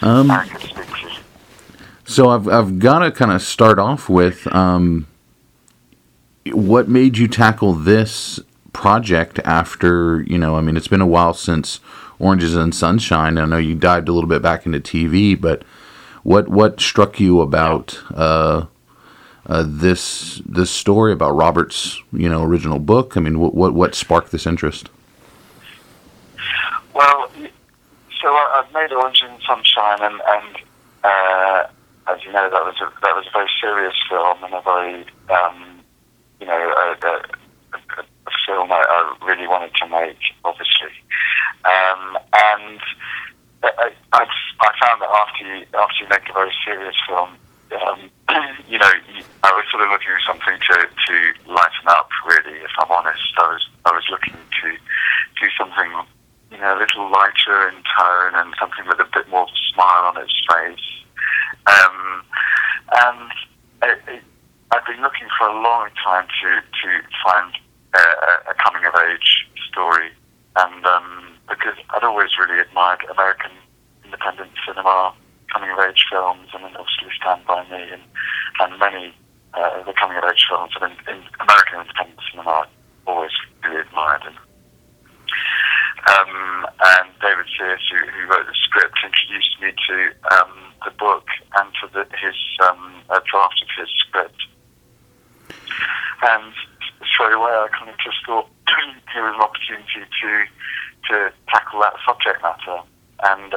I could speak to. So I've got to kind of start off with what made you tackle this project after, I mean, it's been a while since Oranges and Sunshine. I know you dived a little bit back into TV, but what struck you about this story, about Robert's, original book? I mean, what sparked this interest? Well, so I've made Orange and Sunshine, and as you know, that was a very serious film, and a very a film I really wanted to make, obviously, and I found that after you make a very serious film, I was sort of looking for something to lighten up. Really, if I'm honest, I was looking to do something a little lighter in tone and something with a bit more of a smile on its face. And I've been looking for a long time to find a coming of age story, and because I'd always really admired American independent cinema, coming of age films, and then obviously Stand By Me and many the coming of age films in American independent cinema I've always really admired. And David Sears, who wrote the script, introduced me to the book and to his draft of his script. And straight away, I kind of just thought here was an opportunity to tackle that subject matter. And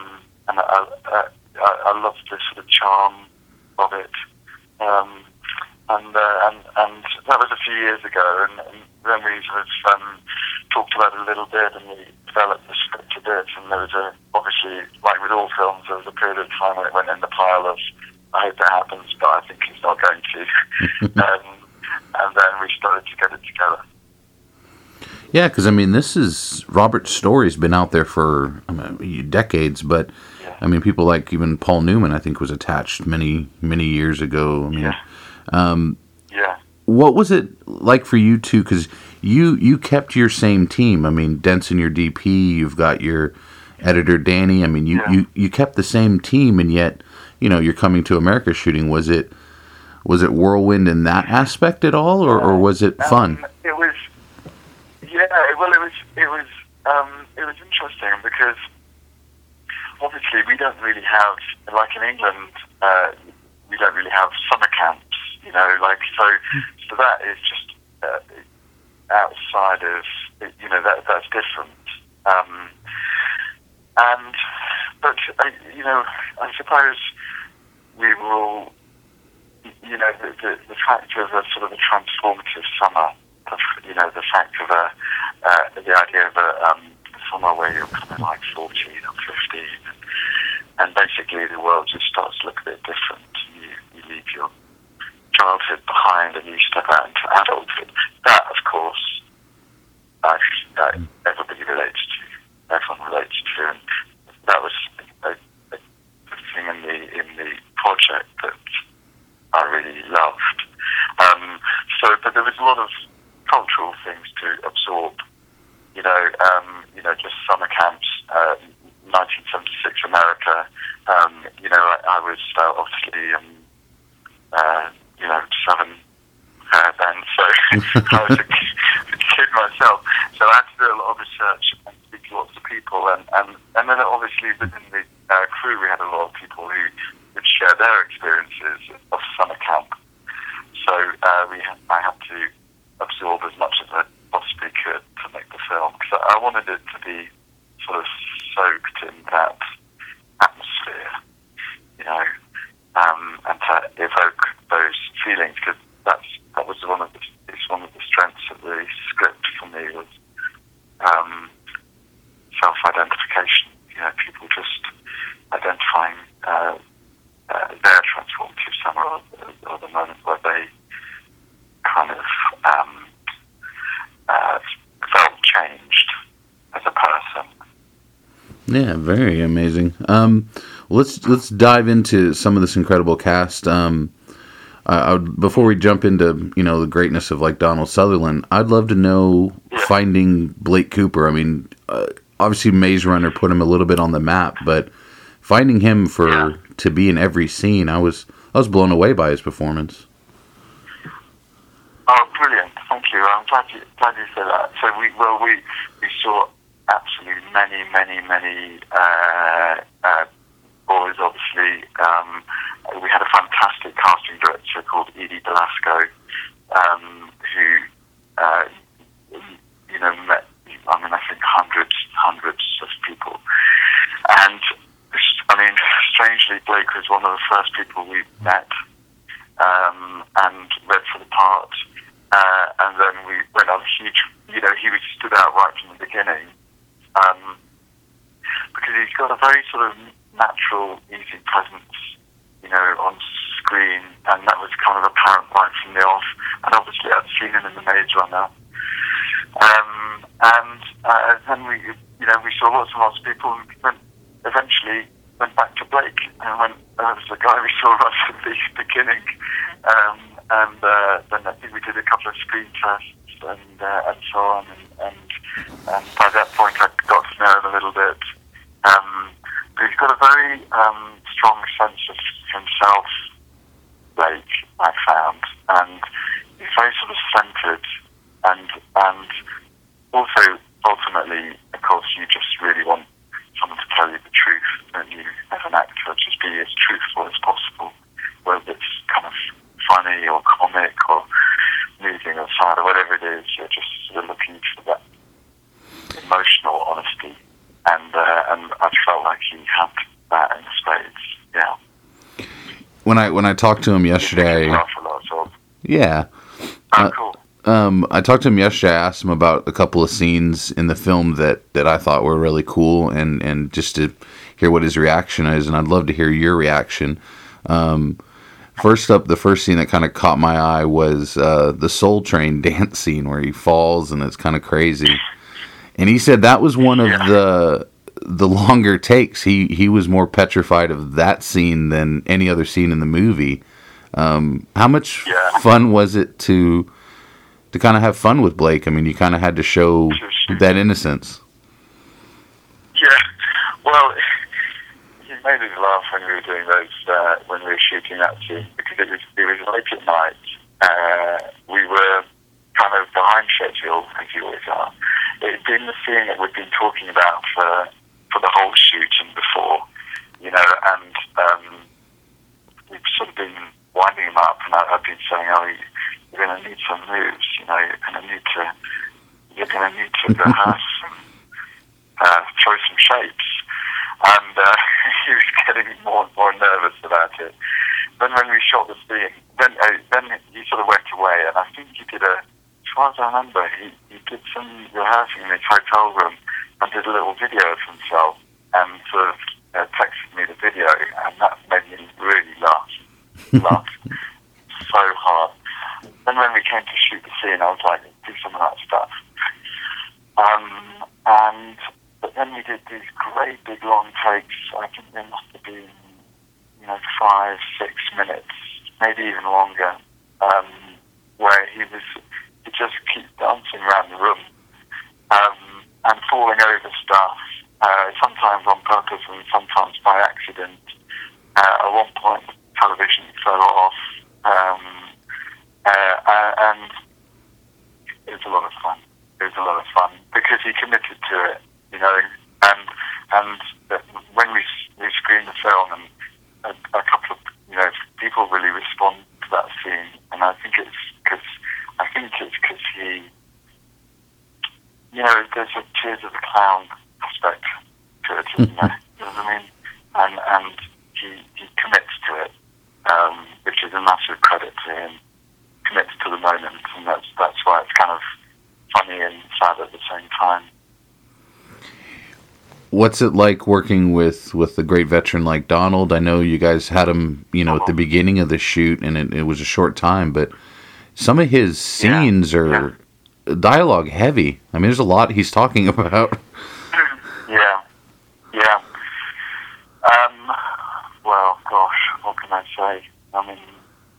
I loved the sort of charm of it. And that was a few years ago, and then we sort of talked about it a little bit, and we developed the script a bit, and there was obviously, like with all films, there was a period of time when it went in the pile of, I hope that happens, but I think it's not going to. And then we started to get it together. Yeah, because, I mean, Robert's story's been out there for decades, but, yeah. I mean, people like even Paul Newman, I think, was attached many, many years ago. I mean, yeah. What was it like for you two? Because you kept your same team. I mean, Denson, your DP, you've got your editor, Danny. I mean, you kept the same team, and yet, you're coming to America shooting. Was it whirlwind in that aspect at all, or was it fun? It was, it was interesting because obviously we don't really have, like in England, we don't really have summer camps, so that is just outside of, that's different. But I suppose we will, the fact of a sort of a transformative summer, the fact of the idea of a summer where you're kind of like 14 or 15, and basically the world just starts to look a bit different. You leave your childhood behind and you step out into adulthood. That, of course, everybody relates to. Everyone relates to, and that was a thing in the project that I really loved. But there was a lot of cultural things to absorb. Just summer camps, 1976 America. I was obviously 7 then, so I was a kid myself. So I had to do a lot of research and speak to lots of people, and then obviously within the crew we had a lot of people who would share their experiences of summer camp. So I had to absorb as much as I possibly could to make the film, because I wanted it to be sort of soaked in that atmosphere, and to evoke those feelings, because that was one of the strengths of the script for me, was self-identification. People just identifying their transformative summer, or the moment where they kind of felt changed as a person. Yeah, very amazing. Let's dive into some of this incredible cast. Before we jump into the greatness of like Donald Sutherland, I'd love to know finding Blake Cooper. I mean, obviously Maze Runner put him a little bit on the map, but finding him to be in every scene, I was blown away by his performance. Oh, brilliant! Thank you. I'm glad you said that. So we saw absolutely many boys. Obviously, we had a fantastic casting director called Edie Belasco, who met. I think hundreds of people, and strangely, Blake was one of the first people we met, and read for the part. And then we went on huge, he was stood out right from the beginning, because he's got a very sort of natural, easy presence, on screen, and that was kind of apparent right from the off. And obviously I'd seen him in The Maze Runner. Then we saw lots and lots of people, and eventually went back to Blake, and there was the guy we saw right at the beginning. Then I think we did a couple of screen tests and so on, and by that point I got to know him a little bit. But he's got a very strong sense of himself, Blake, I found, and he's very sort of centered, and also ultimately, of course, you just really want someone to tell you the truth, don't you, as an actor, just be as truthful as possible, whether it's kind of funny or comic or moving or sad or whatever it is. You're just sort of looking for that emotional honesty, and I felt like he had that in spades. Yeah. When I talked to him yesterday, yeah. Oh, cool. I talked to him yesterday. I asked him about a couple of scenes in the film that I thought were really cool, and just to hear what his reaction is, and I'd love to hear your reaction. First up, the first scene that kind of caught my eye was the Soul Train dance scene where he falls and it's kind of crazy. And he said that was one of the longer takes. He was more petrified of that scene than any other scene in the movie. How much fun was it to kind of have fun with Blake? I mean, you kind of had to show that innocence. Yeah, well, he made us laugh when we were doing those, when we were shooting that scene, because it was late at night. We were kind of behind schedule, as you always are. It had been the scene that we'd been talking about for the whole shoot and before, and we've sort of been winding him up, and I've been saying, you're going to need some moves, you're going to need to rehearse and throw some shapes. And he was getting more and more nervous about it. Then when we shot the scene, then he sort of went away, and I think he did as far as I remember, he did some rehearsing in his hotel room and did a little video of himself, and sort of texted me the video, and that made me really laugh so hard. Then when we came to shoot the scene, I was like, do some of that stuff. But then we did these great big long takes. I think they must have been, 5-6 minutes, maybe even longer, where he just keeps dancing around the room, and falling over stuff, sometimes on purpose and sometimes by accident. At one point, the television fell off, and it was a lot of fun. Because he committed to it, and when we screened the film, and a couple of people really respond to that scene, and I think it's because he, there's a Tears of the Clown aspect to it, isn't there? You know what I mean? And he commits to it, which is a massive credit to him. Commits to the moment, and that's why it's kind of funny and sad at the same time. What's it like working with a great veteran like Donald? I know you guys had him, at the beginning of the shoot, and it was a short time, but some of his scenes are dialogue heavy. I mean, there's a lot he's talking about. Yeah. Well, gosh, what can I say? I mean,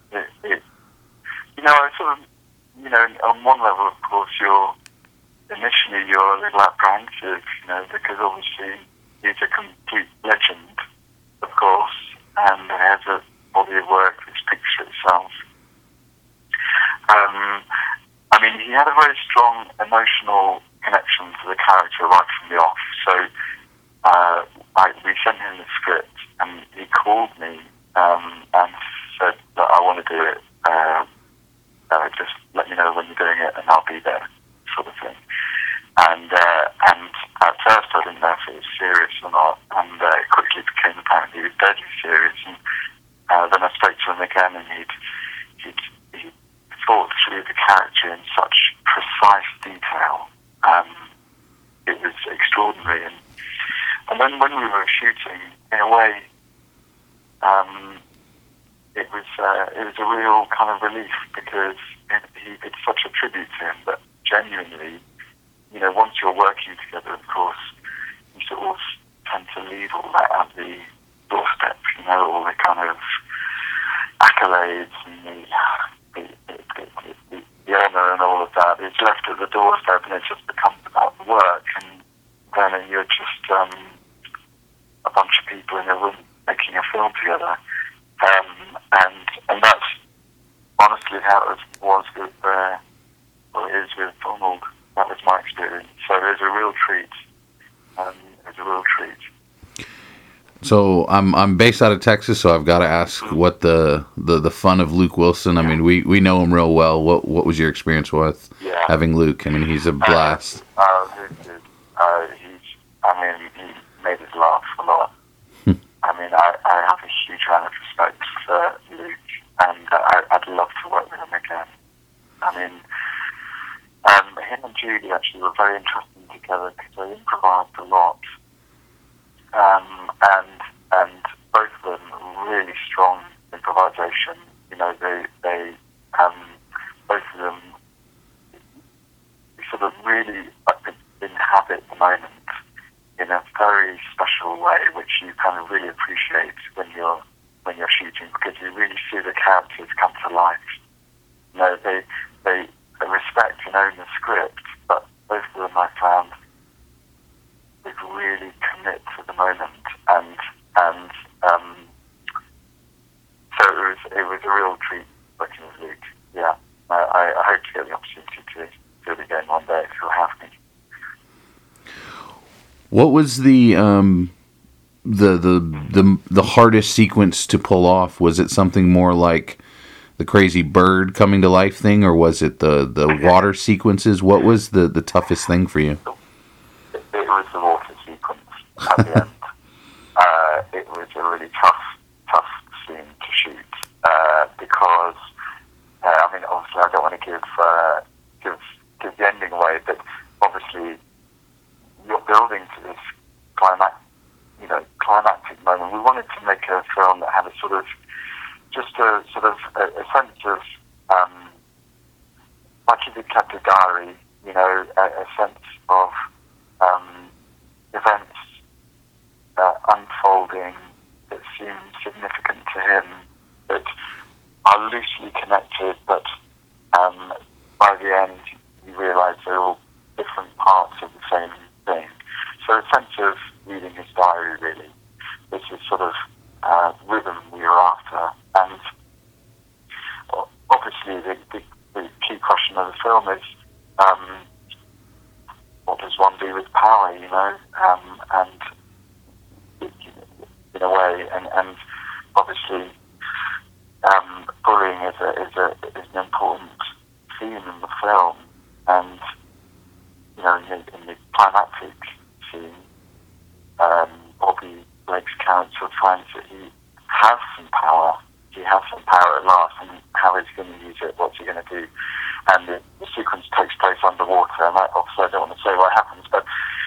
I sort of, on one level, of course, initially you're a little apprehensive, because obviously he's a complete legend, strong emotional connection to the character right from the off. So we sent him the script, and he called me and said that I want to do it. Just let me know when you're doing it, and I'll be there, sort of thing. And at first I didn't know if it was serious or not, and it quickly became apparent he was deadly serious. And then I spoke to him again, and he'd thought through the character in such precise detail. It was extraordinary. And then when we were shooting, in a way, it was a real kind of relief, because he did such a tribute to him that genuinely, once you're working together, of course, you sort of tend to leave all that at the doorstep, all the kind of accolades and the honour and all of that. It's left at the doorstep, and it just becomes about the work, and then you're just a bunch of people in a room making a film together. And that's honestly how it was with, it is with Donald. That was my experience. So it was a real treat. So I'm based out of Texas, so I've got to ask what the fun of Luke Wilson. I mean, we know him real well. What was your experience with having Luke? I mean, he's a blast. He made us laugh a lot. I mean, I have a huge amount of respect for Luke, and I'd love to work with him again. I mean, him and Judy actually were very interesting together, because they improvised a lot, and both of them really strong improvisation. They both of them sort of really inhabit the moment in a very special way, which you kind of really appreciate when you're shooting, because you really see the characters come to life. They respect and own the script, but both of them, I found, would really commit to the moment, and so it was a real treat working with Luke. Yeah, I hope to get the opportunity to do it again one day if you'll have me. What was the hardest sequence to pull off? Was it something more like the crazy bird coming to life thing, or was it the water sequences? What was the toughest thing for you? It was the water sequence at the end. It was a really tough scene to shoot, because obviously I don't want to give the ending away, but obviously you're building to this climactic moment. We wanted to make a film that had a sense of, like if you kept a diary, a sense of events unfolding that seem significant to him, that are loosely connected, but by the end you realise they're all different parts of the same thing. So a sense of reading his diary, really. This is sort of rhythm we were after. And obviously the key question of the film is, what does one do with power, and in a way, and obviously bullying is an important theme in the film, and in the climactic scene, Bobby Blake's character finds that he has some power. He has some power at last, and how is he going to use it? What's he going to do? And the sequence takes place underwater, and obviously I don't want to say what happens, but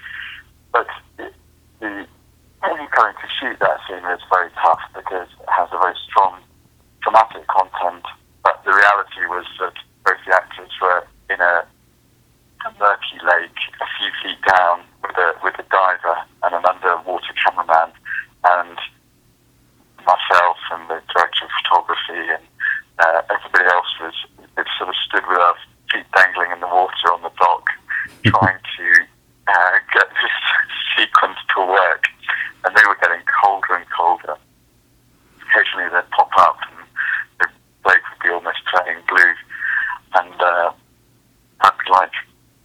going to shoot that scene is very tough, because it has a very strong dramatic content, but the reality was that both the actors were in a murky lake a few feet down with a diver and an underwater cameraman, and myself and the director of photography and everybody else was sort of stood with our feet dangling in the water on the dock, trying to get this sequence to work, and they were getting colder and colder. Occasionally they'd pop up and Blake would be almost turning blue, and I'd be like,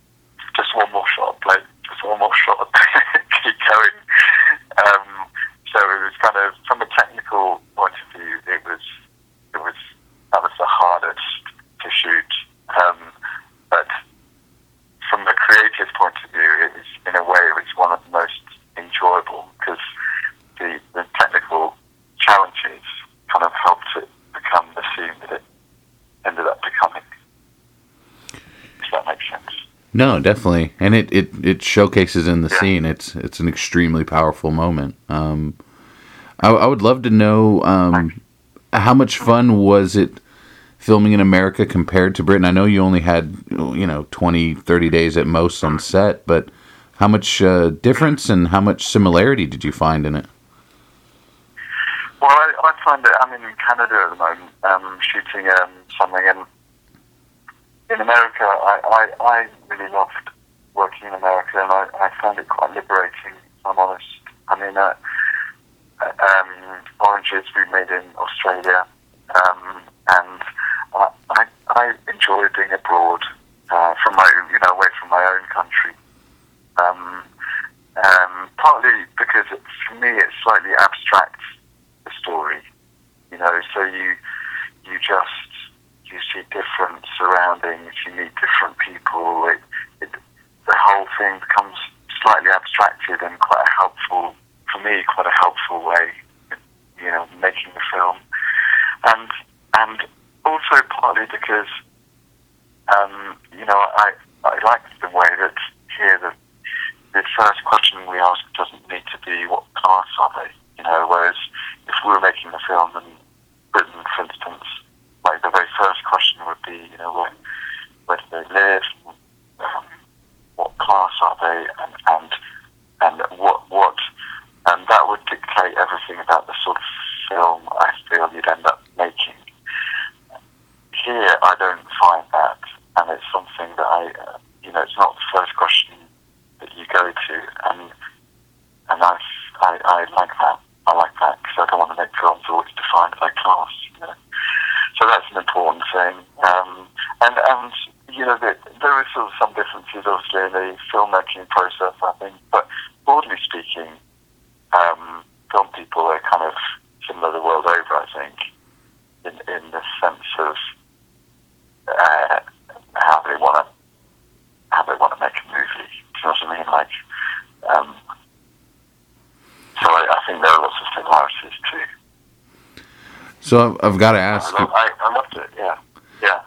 No, definitely, and it showcases in the scene. It's an extremely powerful moment. I would love to know how much fun was it filming in America compared to Britain. I know you only had 20, 30 days at most on set, but how much difference and how much similarity did you find in it? Well, I find that I'm in Canada at the moment, shooting something, and in America, I really loved working in America, and I found it quite liberating, if I'm honest. I mean, Oranges we made in Australia, and I enjoy being abroad from my, away from my own country. Partly because for me it's slightly abstracts the story, so you see different surroundings, you meet different people. The whole thing becomes slightly abstracted and quite a helpful way, making the film, and also partly because I like the way that here the first question we ask doesn't need to be what class are they, whereas if we were making a film in Britain, for instance, like the very first question would be, where do they live, what class are they, and what, and that would dictate everything about the sort of film I feel you'd end up making. Here, I don't find that, and it's something that it's not the first question that you go to, and I like that. I like that because I don't want to make films always defined by class. So that's an important thing. And there are sort of some differences, obviously, in the filmmaking process, I think. But broadly speaking, film people are kind of similar the world over, I think, in the sense of how they want to make a movie. Do you know what I mean? Like, so I think there are lots of similarities too. So I've got to ask. I loved it. Yeah.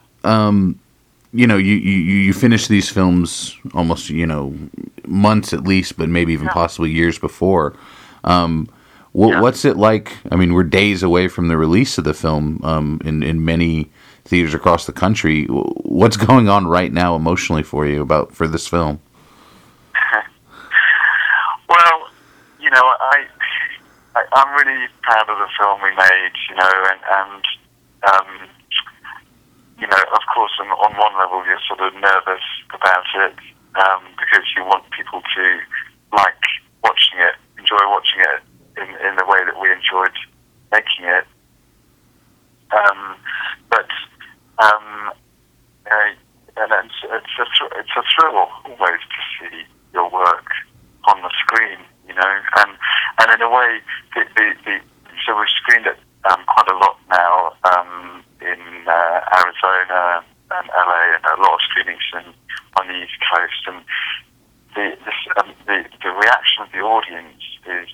You finish these films almost months at least, but maybe even possibly years before. What's it like? I mean, we're days away from the release of the film in many theaters across the country. What's going on right now emotionally for you for this film? Well, I'm really proud of the film we made, and of course, on one level, you're sort of nervous about it because you want people to like watching it, enjoy watching it in the way that we enjoyed making it. And it's a thrill always to see your work on the screen, and in a way, so we've screened it quite a lot now in Arizona and LA, and a lot of screenings on the East Coast, and the reaction of the audience is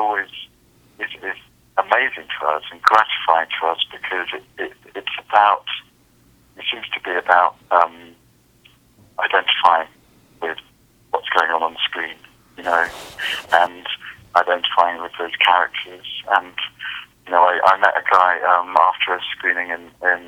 amazing to us and gratifying to us because it seems to be about identifying with what's going on the screen, and identifying with those characters. And I met a guy after a screening in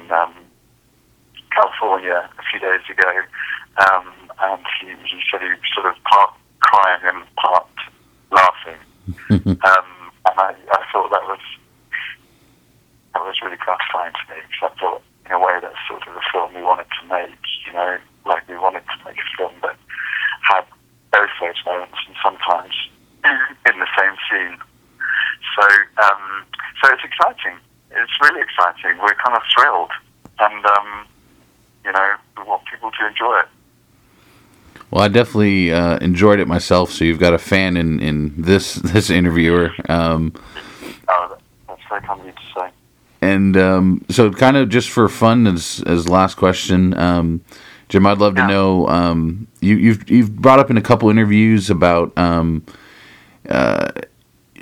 California a few days ago, and he said he was sort of part crying and part laughing, and I thought that was really gratifying to me, because I thought in a way that's sort of the film we wanted to make, like we wanted to make a film that had both those moments and sometimes in the same scene. So it's exciting. It's really exciting. We're kind of thrilled, and we want people to enjoy it. Well, I definitely enjoyed it myself. So you've got a fan in this interviewer. That's very kind of you to say. And so, kind of just for fun, as last question, Jim, I'd love to know. You've brought up in a couple interviews about,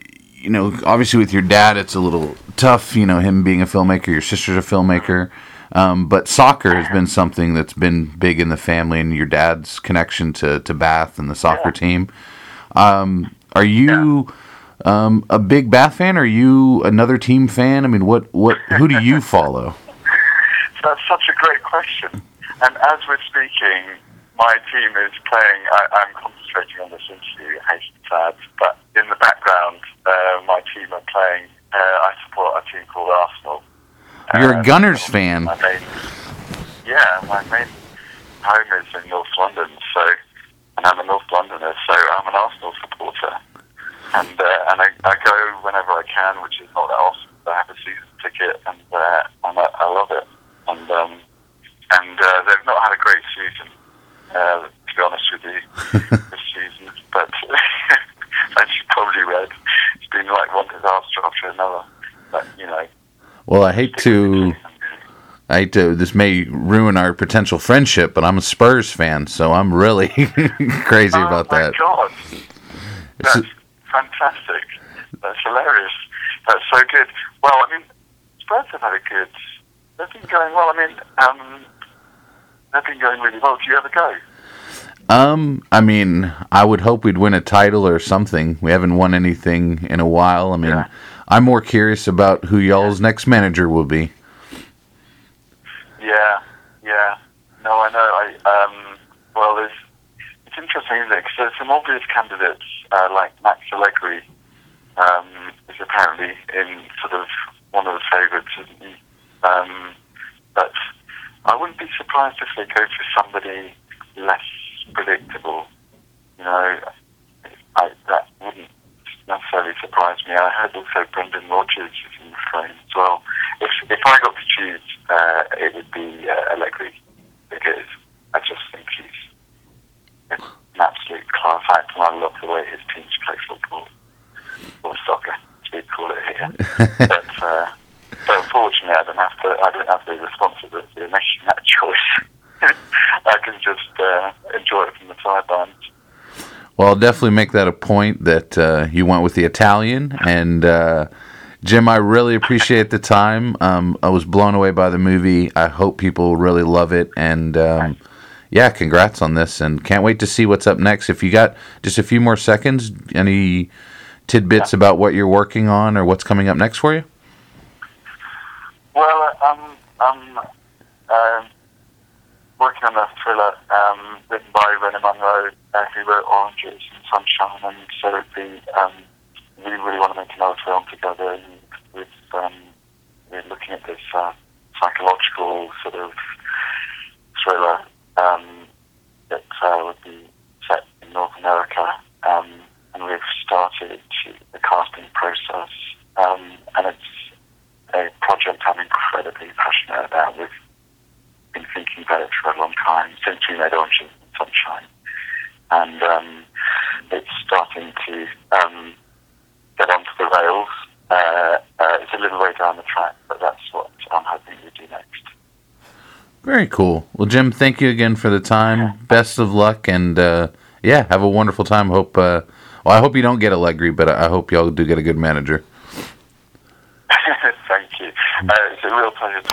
obviously with your dad, it's a little tough. Him being a filmmaker, your sister's a filmmaker. But soccer has been something that's been big in the family, and your dad's connection to Bath and the soccer team. Are you a big Bath fan? Or are you another team fan? I mean, who do you follow? That's such a great question. And as we're speaking, my team is playing. I'm concentrating on this interview, hasten to add, but in the background, my team are playing. I support a team called Arsenal. You're a Gunners fan. My main home is in North London, and I'm a North Londoner, so I'm an Arsenal supporter. And I go whenever I can, which is not that often. I have a season ticket, and I love it. And they've not had a great season, to be honest with you, this season. But as you probably read, it's been like one disaster after another. But well, I hate to. This may ruin our potential friendship, but I'm a Spurs fan, so I'm really crazy about that. Oh my God, that's fantastic! That's hilarious. That's so good. Well, I mean, Spurs have had a good. They've been going well. I mean, they've been going really well. Do you ever go? I mean, I would hope we'd win a title or something. We haven't won anything in a while. I mean, I'm more curious about who y'all's next manager will be. Yeah. No, I know. Well, it's interesting, isn't it? Because there's some obvious candidates, like Max Allegri, is apparently in sort of one of the favourites, isn't he? But I wouldn't be surprised if they go for somebody less predictable. That wouldn't necessarily surprise me. I heard also Brendan Rodgers is in the frame as well. If I got to choose, it would be Allegri, because I just think he's an absolute class act, and I love the way his teams play football or soccer, as we call it here. But unfortunately, I don't have the responsibility of making that choice. I can just enjoy it from the sidelines. Well, I'll definitely make that a point that you went with the Italian. And Jim, I really appreciate the time. I was blown away by the movie. I hope people really love it. And congrats on this. And can't wait to see what's up next. If you got just a few more seconds, any tidbits about what you're working on or what's coming up next for you? Well, I'm working on a thriller written by René Munro, who wrote Oranges and Sunshine, and so we really want to make another film together. And we're looking at this psychological sort of thriller that would be set in North America, and we've started the casting process, and it's a project I'm incredibly passionate about. We've been thinking about it for a long time, since we made Oranges and Sunshine. And it's starting to get onto the rails. It's a little way down the track, but that's what I'm hoping to do next. Very cool. Well, Jim, thank you again for the time. Yeah. Best of luck, and have a wonderful time. I hope you don't get Allegri, but I hope y'all do get a good manager. Thank you. It's a real pleasure to